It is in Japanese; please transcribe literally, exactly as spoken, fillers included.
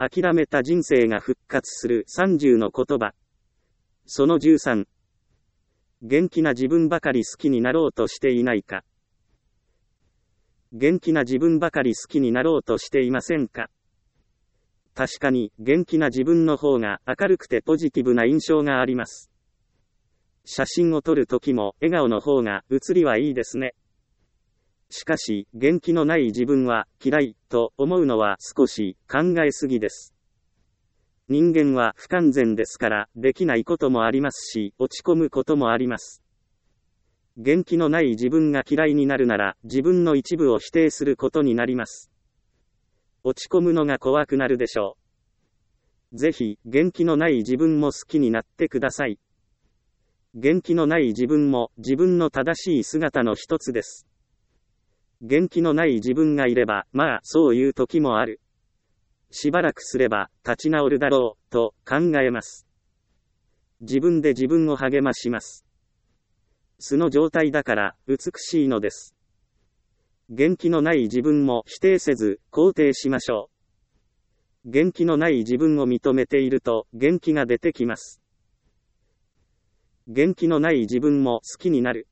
諦めた人生が復活するさんじゅうの言葉。そのじゅうさん。元気な自分ばかり好きになろうとしていないか。元気な自分ばかり好きになろうとしていませんか。確かに、元気な自分の方が明るくてポジティブな印象があります。写真を撮るときも笑顔の方が写りはいいですね。しかし、元気のない自分は嫌いと思うのは少し考えすぎです。人間は不完全ですから、できないこともありますし、落ち込むこともあります。元気のない自分が嫌いになるなら、自分の一部を否定することになります。落ち込むのが怖くなるでしょう。ぜひ、元気のない自分も好きになってください。元気のない自分も自分の正しい姿の一つです。元気のない自分がいれば、まあ、そういう時もある。しばらくすれば、立ち直るだろう、と考えます。自分で自分を励まします。素の状態だから、美しいのです。元気のない自分も否定せず、肯定しましょう。元気のない自分を認めていると、元気が出てきます。元気のない自分も好きになる。